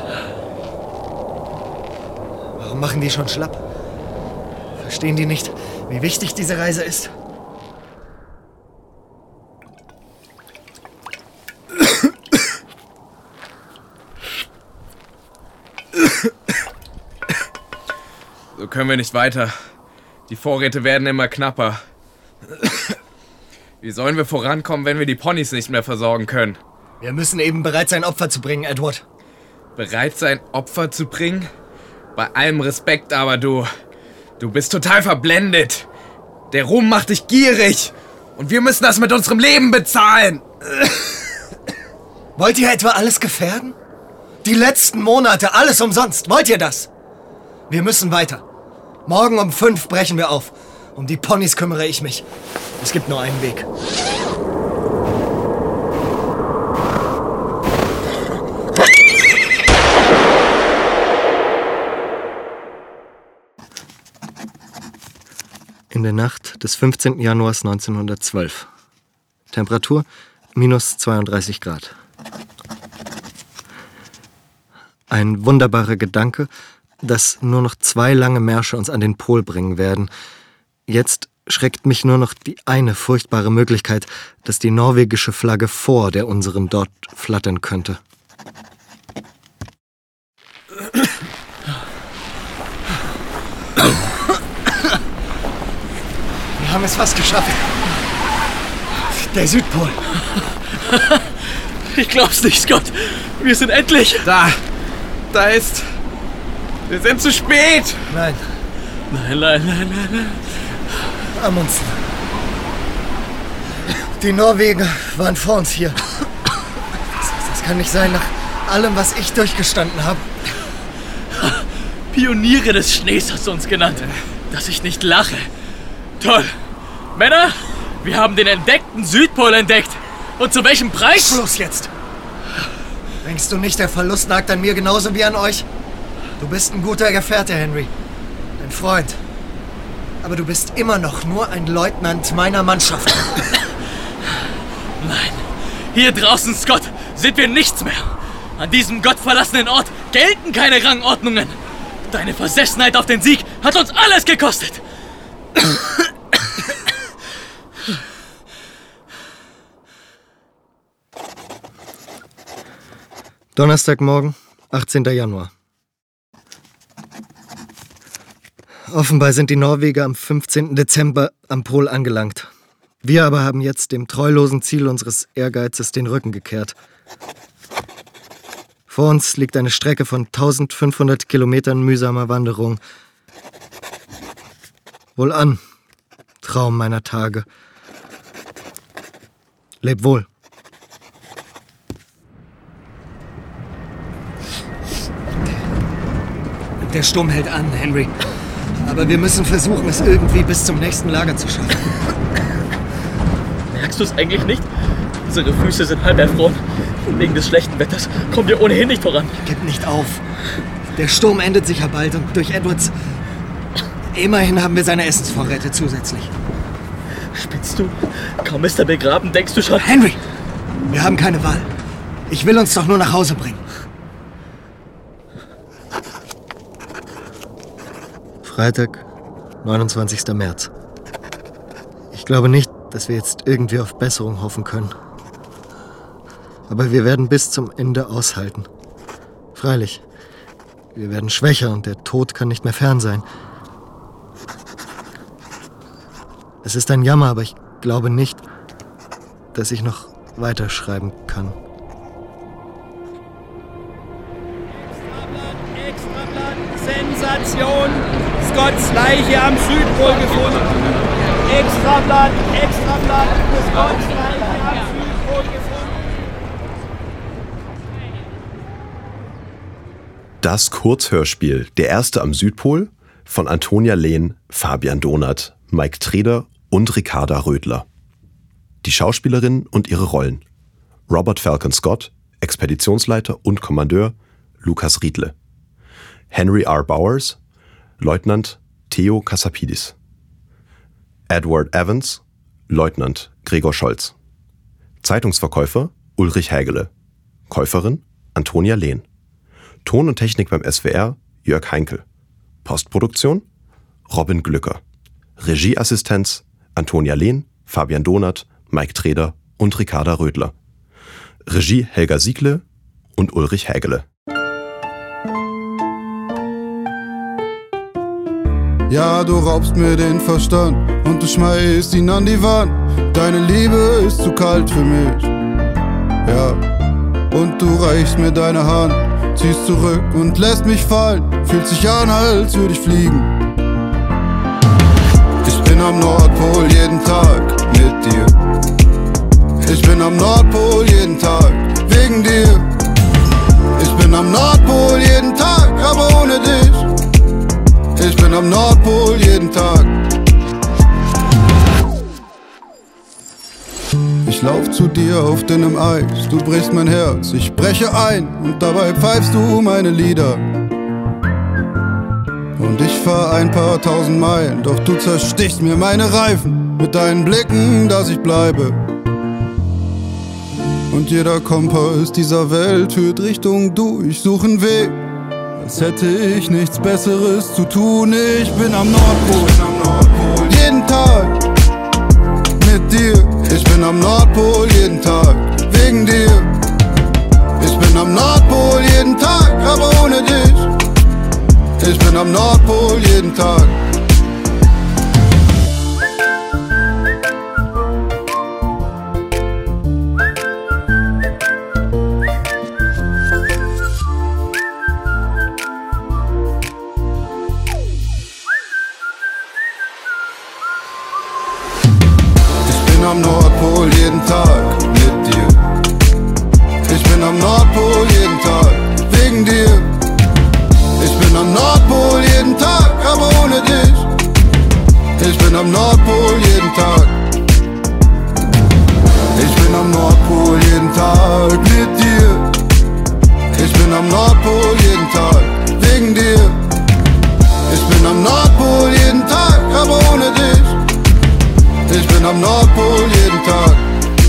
Warum machen die schon schlapp? Verstehen die nicht, wie wichtig diese Reise ist? So können wir nicht weiter. Die Vorräte werden immer knapper. Wie sollen wir vorankommen, wenn wir die Ponys nicht mehr versorgen können? Wir müssen eben bereit sein, Opfer zu bringen, Edward. Bereit sein, Opfer zu bringen? Bei allem Respekt, aber du... Du bist total verblendet. Der Ruhm macht dich gierig. Und wir müssen das mit unserem Leben bezahlen. Wollt ihr etwa alles gefährden? Die letzten Monate, alles umsonst. Wollt ihr das? Wir müssen weiter. Morgen um fünf brechen wir auf. Um die Ponys kümmere ich mich. Es gibt nur einen Weg. In der Nacht des fünfzehnten Januars neunzehnhundertzwölf. Temperatur minus zweiunddreißig Grad. Ein wunderbarer Gedanke, dass nur noch zwei lange Märsche uns an den Pol bringen werden. Jetzt schreckt mich nur noch die eine furchtbare Möglichkeit, dass die norwegische Flagge vor der unseren dort flattern könnte. Wir haben es fast geschafft. Der Südpol. Ich glaub's nicht, Scott. Wir sind endlich... Da. Da ist... Wir sind zu spät. Nein. Nein, nein, nein, nein, nein. Amundsen. Die Norweger waren vor uns hier. Das, das kann nicht sein, nach allem, was ich durchgestanden habe. Pioniere des Schnees hast du uns genannt. Dass ich nicht lache. Toll. Männer, wir haben den entdeckten Südpol entdeckt. Und zu welchem Preis? Schluss jetzt. Denkst du nicht, der Verlust nagt an mir genauso wie an euch? Du bist ein guter Gefährte, Henry. Ein Freund. Aber du bist immer noch nur ein Leutnant meiner Mannschaft. Nein. Hier draußen, Scott, sind wir nichts mehr. An diesem gottverlassenen Ort gelten keine Rangordnungen. Deine Versessenheit auf den Sieg hat uns alles gekostet. Donnerstagmorgen, achtzehnten Januar. Offenbar sind die Norweger am fünfzehnten Dezember am Pol angelangt. Wir aber haben jetzt dem treulosen Ziel unseres Ehrgeizes den Rücken gekehrt. Vor uns liegt eine Strecke von eintausendfünfhundert Kilometern mühsamer Wanderung. Wohlan, Traum meiner Tage. Leb wohl. Der Sturm hält an, Henry. Aber wir müssen versuchen, es irgendwie bis zum nächsten Lager zu schaffen. Merkst du es eigentlich nicht? Unsere Füße sind halb erfroren. Wegen des schlechten Wetters kommen wir ohnehin nicht voran. Gib nicht auf. Der Sturm endet sicher bald und durch Edwards... Immerhin haben wir seine Essensvorräte zusätzlich. Spinnst du? Kaum ist er begraben, denkst du schon... Henry! Wir haben keine Wahl. Ich will uns doch nur nach Hause bringen. Freitag, neunundzwanzigster März. Ich glaube nicht, dass wir jetzt irgendwie auf Besserung hoffen können. Aber wir werden bis zum Ende aushalten. Freilich, wir werden schwächer und der Tod kann nicht mehr fern sein. Es ist ein Jammer, aber ich glaube nicht, dass ich noch weiterschreiben kann. Sensation! Scotts Leiche am Südpol gefunden. Extrablatt, Extrablatt, Scotts Leiche am Südpol gefunden. Das Kurzhörspiel Der Erste am Südpol von Antonia Lehn, Fabian Donath, Mike Treder und Ricarda Rödler. Die Schauspielerinnen und ihre Rollen: Robert Falcon Scott, Expeditionsleiter und Kommandeur Lukas Riedle. Henry R. Bowers, Leutnant Theo Kassapidis. Edward Evans, Leutnant Gregor Scholz. Zeitungsverkäufer Ulrich Hägele. Käuferin Antonia Lehn. Ton und Technik beim S W R Jörg Heinkel. Postproduktion Robin Glücker. Regieassistenz Antonia Lehn, Fabian Donath, Mike Treder und Ricarda Rödler. Regie Helga Siegle und Ulrich Hägele. Ja, du raubst mir den Verstand und du schmeißt ihn an die Wand. Deine Liebe ist zu kalt für mich. Ja, und du reichst mir deine Hand, ziehst zurück und lässt mich fallen. Fühlt sich an, als würde ich fliegen. Ich bin am Nordpol jeden Tag mit dir. Ich bin am Nordpol jeden Tag wegen dir. Ich bin am Nordpol jeden Tag, aber ohne dich. Ich bin am Nordpol jeden Tag. Ich lauf zu dir auf dünnem Eis, du brichst mein Herz, ich breche ein und dabei pfeifst du meine Lieder. Und ich fahr ein paar tausend Meilen, doch du zerstichst mir meine Reifen mit deinen Blicken, dass ich bleibe. Und jeder Kompass dieser Welt führt Richtung du, ich suche einen Weg, als hätte ich nichts Besseres zu tun. Ich bin am Nordpol, am Nordpol jeden Tag mit dir. Ich bin am Nordpol jeden Tag wegen dir. Ich bin am Nordpol jeden Tag, aber ohne dich. Ich bin am Nordpol jeden Tag. Am Nordpol jeden Tag mit dir. Ich bin am Nordpol jeden Tag wegen dir. Ich bin am Nordpol jeden Tag, aber ohne dich. Ich bin am Nordpol jeden Tag. Ich bin am Nordpol jeden Tag mit dir. Ich bin am Nordpol jeden Tag wegen dir. Ich bin am Nordpol jeden Tag, aber ohne dich. Ich bin am Nordpol jeden Tag.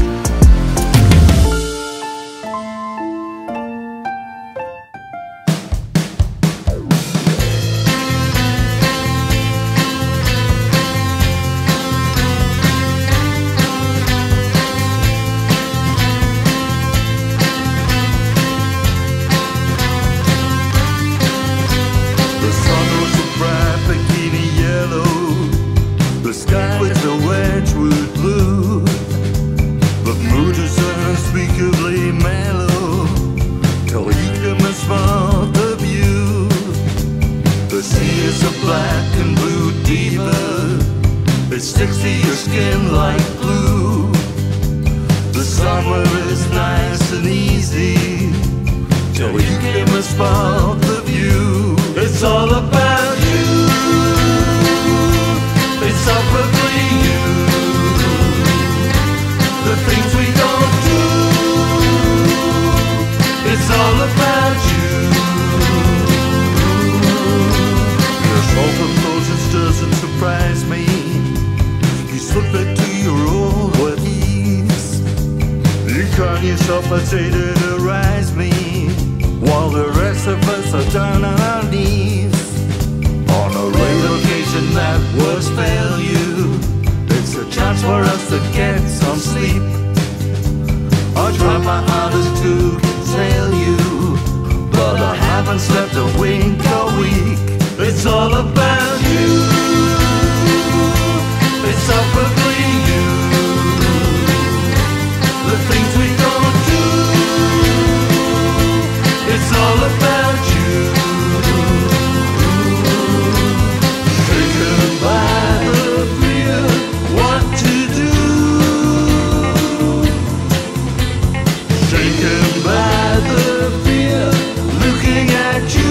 The sun was a bright bikini yellow. The sky was a Wedgwood blue. The mood is unspeakably mellow till you can spot the view. The sea is a black and blue diva. It sticks to your skin like glue. The summer is nice and easy till you can spot the view. It's all suffocated to rise me, while the rest of us are down on our knees. On a relocation that was failure, it's a chance for us to get some sleep. I try my hardest to tell you, but I haven't slept a wink all week. It's all about you. It's all probably you. The things we don't do. It's all about you. Shaken by the fear, what to do. Shaken by the fear, looking at you.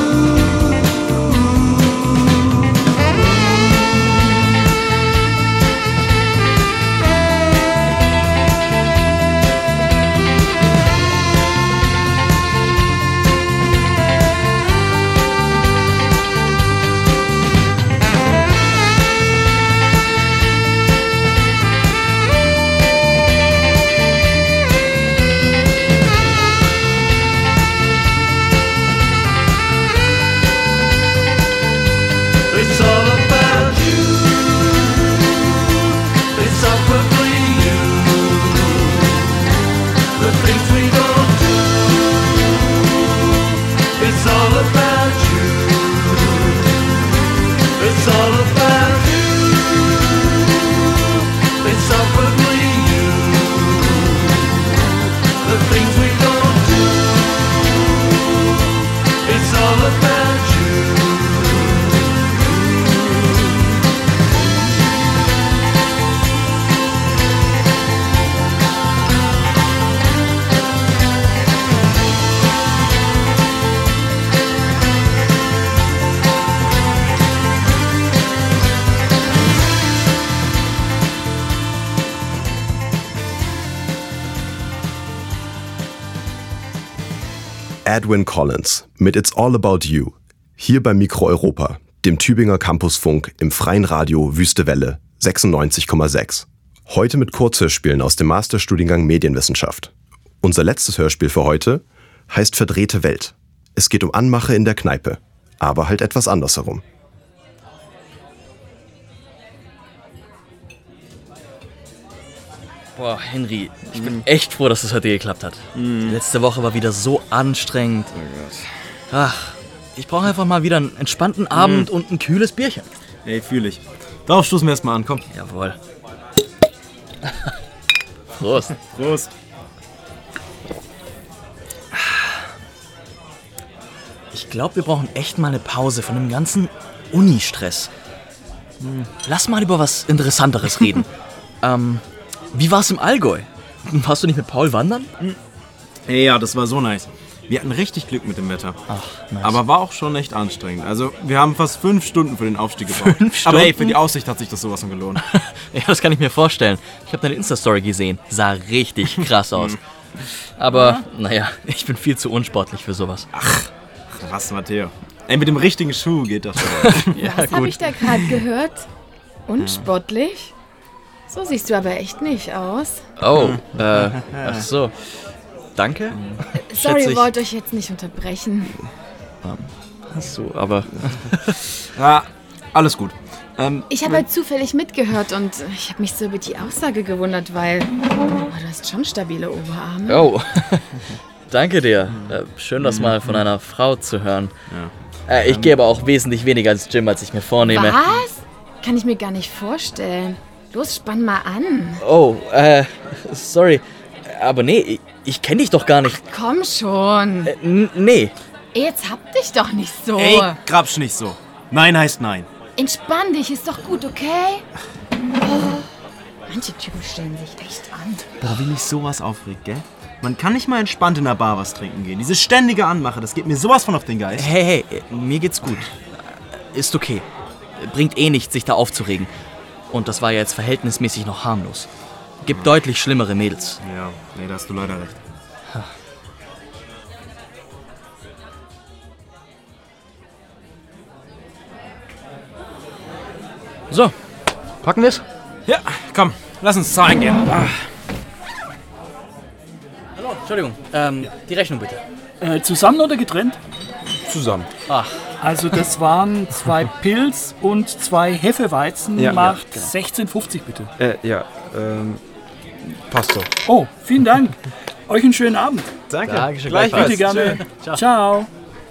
It's all about you. It's all probably you. The things we don't do. It's all about you. It's all about you. It's all probably you. The things we don't do. It's all about you. Edwyn Collins mit It's All About You. Hier bei Mikro Europa, dem Tübinger Campusfunk im freien Radio Wüste Welle sechsundneunzig Komma sechs. Heute mit Kurzhörspielen aus dem Masterstudiengang Medienwissenschaft. Unser letztes Hörspiel für heute heißt Verdrehte Welt. Es geht um Anmache in der Kneipe, aber halt etwas andersherum. Boah, Henry, ich bin echt froh, dass es heute geklappt hat. Mhm. Die letzte Woche war wieder so anstrengend. Ach, ich brauche einfach mal wieder einen entspannten Abend Mhm. und ein kühles Bierchen. Ey, fühl ich. Darauf stoßen wir erstmal an, komm. Jawohl. Prost. Prost. Ich glaube, wir brauchen echt mal eine Pause von dem ganzen Uni-Stress. Hm, Lass mal über was Interessanteres reden. ähm, wie war's im Allgäu? Warst du nicht mit Paul wandern? Ey, ja, das war so nice. Wir hatten richtig Glück mit dem Wetter. Ach, nice. Aber war auch schon echt anstrengend. Also, wir haben fast fünf Stunden für den Aufstieg gebraucht. Fünf Stunden? Aber ey, für die Aussicht hat sich das sowas von gelohnt. Ja, das kann ich mir vorstellen. Ich habe deine Insta-Story gesehen. Sah richtig krass aus. Aber, naja, ich bin viel zu unsportlich für sowas. Ach, krass, Matteo. Ey, mit dem richtigen Schuh geht das schon. Ja, Was habe gut. ich da gerade gehört? Unsportlich? So siehst du aber echt nicht aus. Oh, äh, ach so. Danke? Sorry, Schätze ich ich. wollte euch jetzt nicht unterbrechen. Hast du, aber... Ja, alles gut. Ähm, Ich habe halt zufällig mitgehört und ich habe mich so über die Aussage gewundert, weil oh, du hast schon stabile Oberarme. Oh, danke dir. Äh, schön, das mal von einer Frau zu hören. Äh, ich gehe aber auch wesentlich weniger ins Gym, als ich mir vornehme. Was? Kann ich mir gar nicht vorstellen. Los, spann mal an. Oh, äh, sorry. Aber nee, ich, ich kenne dich doch gar nicht. Komm schon. Äh, n- nee. Jetzt hab dich doch nicht so. Ey, grabsch nicht so. Nein heißt nein. Entspann dich, ist doch gut, okay? Oh, manche Typen stellen sich echt an. Boah, wie mich sowas aufregt, gell? Man kann nicht mal entspannt in der Bar was trinken gehen. Diese ständige Anmache, das geht mir sowas von auf den Geist. Hey, hey, äh, mir geht's gut. Äh, Ist okay. Bringt eh nichts, sich da aufzuregen. Und das war ja jetzt verhältnismäßig noch harmlos. Gibt deutlich schlimmere Mädels. Ja, nee, da hast du leider recht. So, packen wir's? Ja, komm, lass uns zahlen gehen. Ah. Hallo, Entschuldigung, ähm, die Rechnung bitte. Äh, zusammen oder getrennt? Zusammen. Ach. Also das waren zwei Pils und zwei Hefeweizen, Ja, macht ja, genau. sechzehn fünfzig bitte. Äh, ja, ähm, passt so. Oh, vielen Dank. Euch einen schönen Abend. Danke. Dankeschön, Gleichfalls. Bitte gerne. Schön. Ciao. Ciao.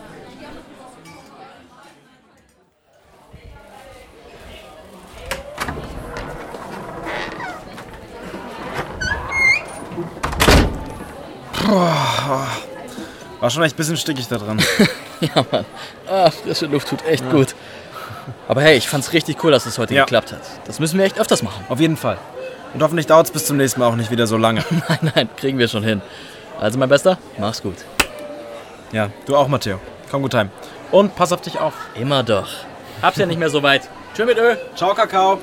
Boah, war schon echt ein bisschen stickig da dran. Ja, Mann. Ah, frische Luft tut echt Ja. gut. Aber hey, ich fand's richtig cool, dass es heute Ja. geklappt hat. Das müssen wir echt öfters machen. Auf jeden Fall. Und hoffentlich dauert es bis zum nächsten Mal auch nicht wieder so lange. Nein, nein, kriegen wir schon hin. Also, mein Bester, mach's gut. Ja, du auch, Matteo. Komm gut heim. Und pass auf dich auf. Immer doch. Hab's ja nicht mehr so weit. Tschö mit Ö. Ciao, Kakao.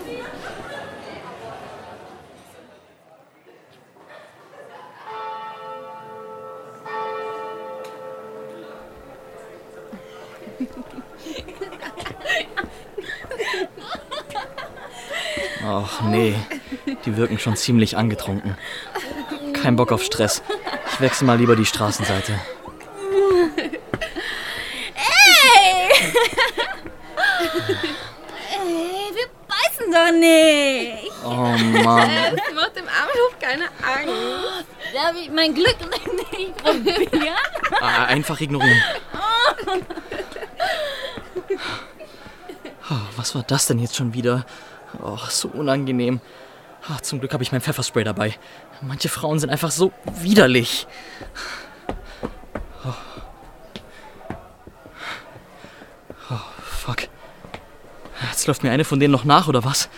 Och nee, die wirken schon ziemlich angetrunken. Kein Bock auf Stress. Ich wechsle mal lieber die Straßenseite. Ey! Ey, wir beißen doch nicht! Oh Mann. Das macht dem Armhof keine Angst. Darf ich mein Glück nicht probieren? Ah, einfach ignorieren. Oh, was war das denn jetzt schon wieder? Oh, so unangenehm. Oh, zum Glück habe ich mein Pfefferspray dabei. Manche Frauen sind einfach so widerlich. Oh. Oh, fuck. Jetzt läuft mir eine von denen noch nach, oder was?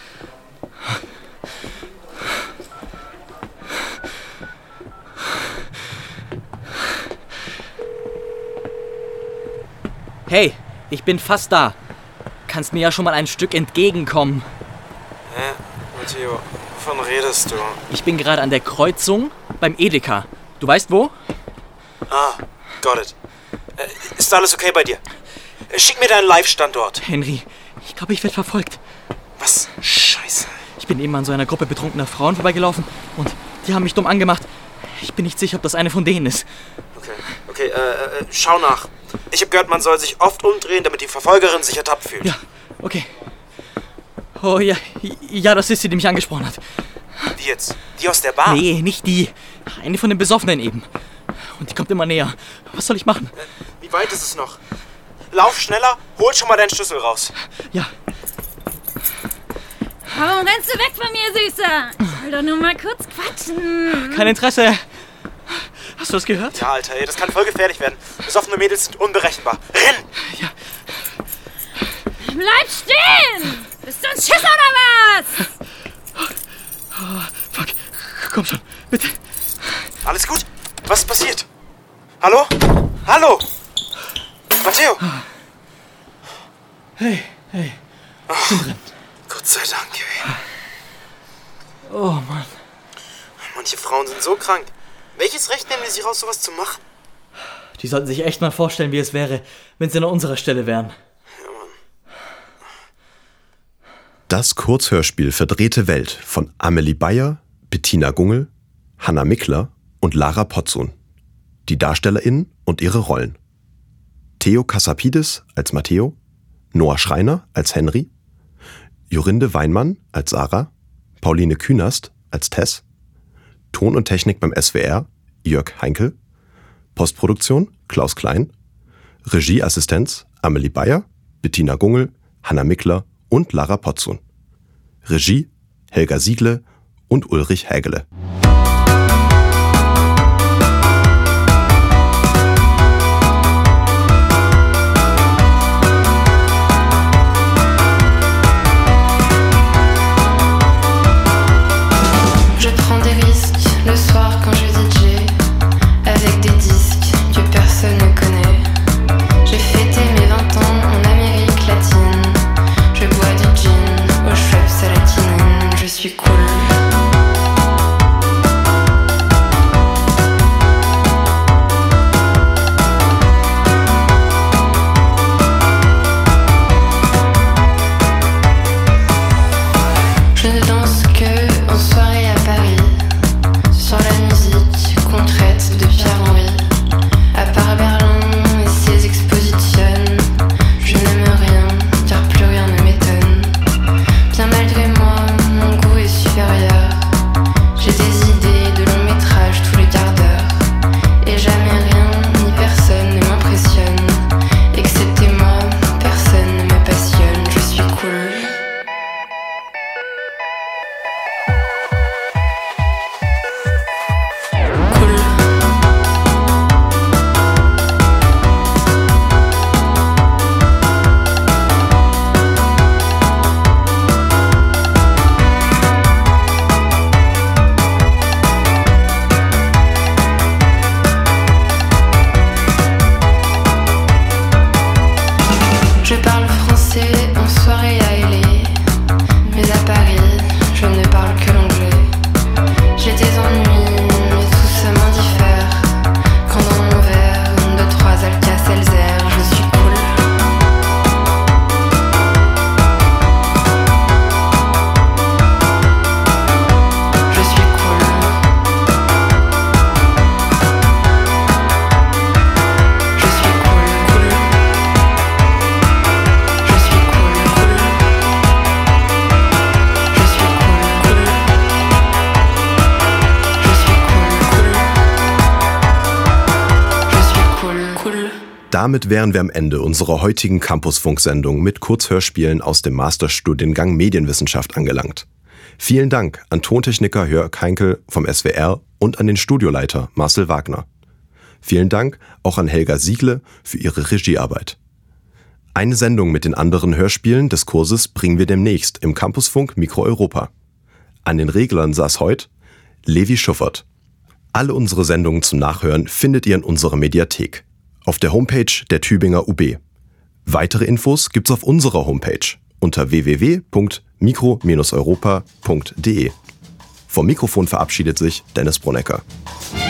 Hey, ich bin fast da. Kannst mir ja schon mal ein Stück entgegenkommen. Hä? Matteo, wovon redest du? Ich bin gerade an der Kreuzung beim Edeka. Du weißt wo? Ah, got it. Äh, ist alles okay bei dir? Äh, Schick mir deinen Live-Standort. Henry, ich glaube, ich werde verfolgt. Was? Scheiße. Ich bin eben an so einer Gruppe betrunkener Frauen vorbeigelaufen und die haben mich dumm angemacht. Ich bin nicht sicher, ob das eine von denen ist. Okay, okay, äh, äh, schau nach. Ich habe gehört, man soll sich oft umdrehen, damit die Verfolgerin sich ertappt fühlt. Ja, okay. Oh ja, ja, das ist sie, die mich angesprochen hat. Wie jetzt? Die aus der Bar? Nee, nicht die. Eine von den Besoffenen eben. Und die kommt immer näher. Was soll ich machen? Wie weit ist es noch? Lauf schneller, hol schon mal deinen Schlüssel raus. Ja. Warum rennst du weg von mir, Süßer? Ich will doch nur mal kurz quatschen. Kein Interesse. Hast du das gehört? Ja, Alter, ey, das kann voll gefährlich werden. Besoffene Mädels sind unberechenbar. Renn! Ja. Bleib stehen! Bist du ein Schisser oder was? Oh, fuck. Komm schon, bitte. Alles gut? Was ist passiert? Hallo? Hallo? Matteo? Hey, hey. Ich bin drin. Gott sei Dank, ey. Oh, Mann. Manche Frauen sind so krank. Welches Recht nehmen die sich raus, sowas zu machen? Die sollten sich echt mal vorstellen, wie es wäre, wenn sie an unserer Stelle wären. Das Kurzhörspiel Verdrehte Welt von Amelie Bayer, Bettina Gungel, Hanna Mickler und Lara Potzun. Die DarstellerInnen und ihre Rollen: Theo Kassapidis als Matteo, Noah Schreiner als Henry, Jorinde Weinmann als Sarah, Pauline Künast als Tess, Ton und Technik beim S W R Jörg Heinkel, Postproduktion Klaus Klein, Regieassistenz Amelie Bayer, Bettina Gungel, Hanna Mickler und Lara Potzun. Regie Helga Siegle und Ulrich Hägele. Je prends des risques le soir quand je D J avec des disques que personne ne connaît. J'ai fêté mes vingt ans en Amérique latine. Je bois du gin au Schweppes à la quinine. Je suis cool. Damit wären wir am Ende unserer heutigen Campusfunk-Sendung mit Kurzhörspielen aus dem Masterstudiengang Medienwissenschaft angelangt. Vielen Dank an Tontechniker Jörg Heinkel vom S W R und an den Studioleiter Marcel Wagner. Vielen Dank auch an Helga Siegle für ihre Regiearbeit. Eine Sendung mit den anderen Hörspielen des Kurses bringen wir demnächst im Campusfunk Mikro Europa. An den Reglern saß heute Levi Schuffert. Alle unsere Sendungen zum Nachhören findet ihr in unserer Mediathek, auf der Homepage der Tübinger U B. Weitere Infos gibt's auf unserer Homepage unter w w w punkt mikro Bindestrich europa punkt de. Vom Mikrofon verabschiedet sich Dennis Bronecker.